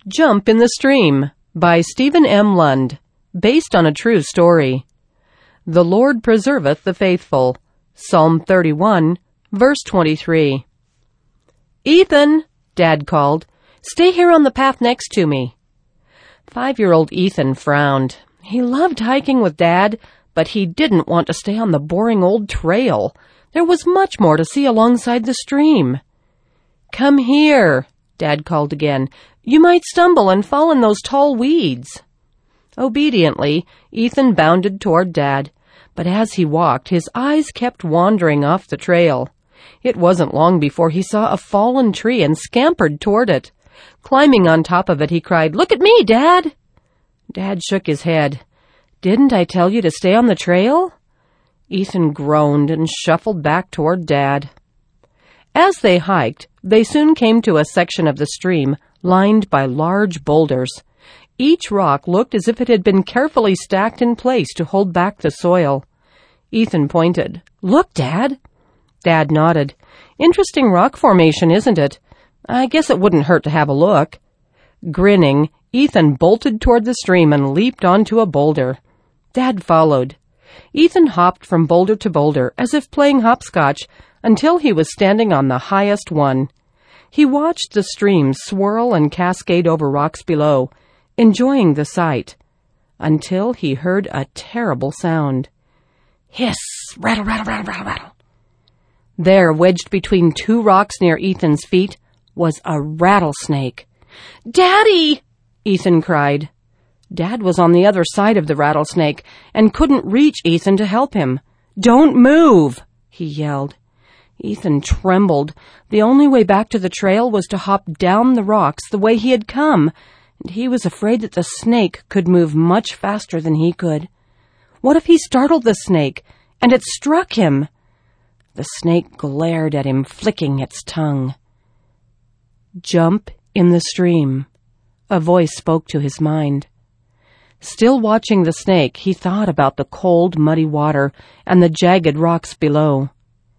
Jump in the Stream by Stephen M. Lund, based on a true story. The Lord preserveth the faithful. Psalm 31, verse 23. "Ethan," Dad called, "stay here on the path next to me." 5-year-old Ethan frowned. He loved hiking with Dad, but he didn't want to stay on the boring old trail. There was much more to see alongside the stream. "Come here," Dad called again. "You might stumble and fall in those tall weeds." Obediently, Ethan bounded toward Dad, but as he walked, his eyes kept wandering off the trail. It wasn't long before he saw a fallen tree and scampered toward it. Climbing on top of it, he cried, "Look at me, Dad!" Dad shook his head. "Didn't I tell you to stay on the trail?" Ethan groaned and shuffled back toward Dad. As they hiked, they soon came to a section of the stream lined by large boulders. Each rock looked as if it had been carefully stacked in place to hold back the soil. Ethan pointed. "Look, Dad." Dad nodded. "Interesting rock formation, isn't it? I guess it wouldn't hurt to have a look." Grinning, Ethan bolted toward the stream and leaped onto a boulder. Dad followed. Ethan hopped from boulder to boulder, as if playing hopscotch, until he was standing on the highest one. He watched the stream swirl and cascade over rocks below, enjoying the sight, until he heard a terrible sound. Hiss! Rattle, rattle, rattle, rattle, rattle. There, wedged between two rocks near Ethan's feet, was a rattlesnake. "Daddy!" Ethan cried. Dad was on the other side of the rattlesnake and couldn't reach Ethan to help him. "Don't move!" he yelled. Ethan trembled. The only way back to the trail was to hop down the rocks the way he had come, and he was afraid that the snake could move much faster than he could. What if he startled the snake and it struck him? The snake glared at him, flicking its tongue. "Jump in the stream," a voice spoke to his mind. Still watching the snake, he thought about the cold, muddy water and the jagged rocks below.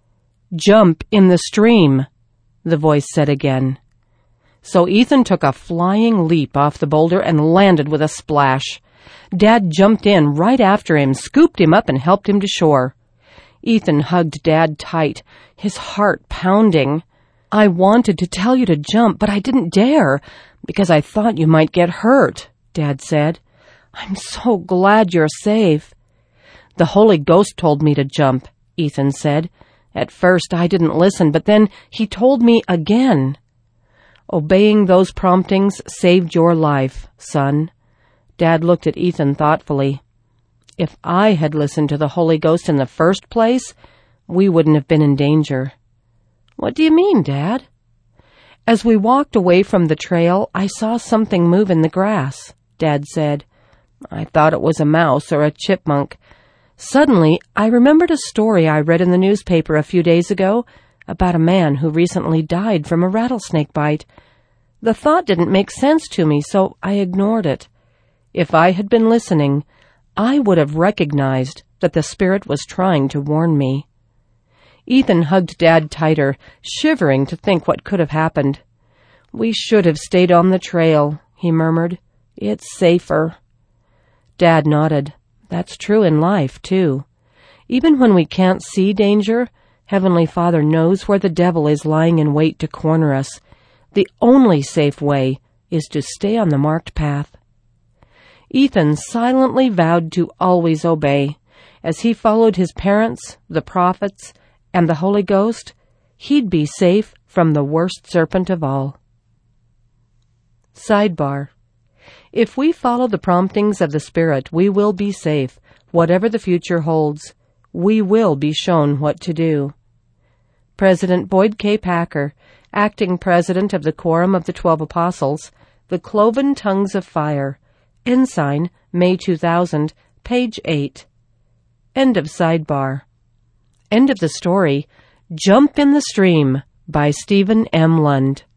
"Jump in the stream," the voice said again. So Ethan took a flying leap off the boulder and landed with a splash. Dad jumped in right after him, scooped him up, and helped him to shore. Ethan hugged Dad tight, his heart pounding. "I wanted to tell you to jump, but I didn't dare, because I thought you might get hurt," Dad said. "I'm so glad you're safe." "The Holy Ghost told me to jump," Ethan said. "At first I didn't listen, but then he told me again." "Obeying those promptings saved your life, son." Dad looked at Ethan thoughtfully. "If I had listened to the Holy Ghost in the first place, we wouldn't have been in danger." "What do you mean, Dad?" "As we walked away from the trail, I saw something move in the grass," Dad said. "I thought it was a mouse or a chipmunk. Suddenly, I remembered a story I read in the newspaper a few days ago about a man who recently died from a rattlesnake bite. The thought didn't make sense to me, so I ignored it. If I had been listening, I would have recognized that the Spirit was trying to warn me." Ethan hugged Dad tighter, shivering to think what could have happened. "We should have stayed on the trail," he murmured. "It's safer." Dad nodded. That's true in life, too. Even when we can't see danger, Heavenly Father knows where the devil is lying in wait to corner us. The only safe way is to stay on the marked path. Ethan silently vowed to always obey. As he followed his parents, the prophets, and the Holy Ghost, he'd be safe from the worst serpent of all. Sidebar: if we follow the promptings of the Spirit, we will be safe. Whatever the future holds, we will be shown what to do. President Boyd K. Packer, acting president of the Quorum of the 12 Apostles, The Cloven Tongues of Fire, Ensign, May 2000, page 8. End of sidebar. End of the story, Jump in the Stream by Stephen M. Lund.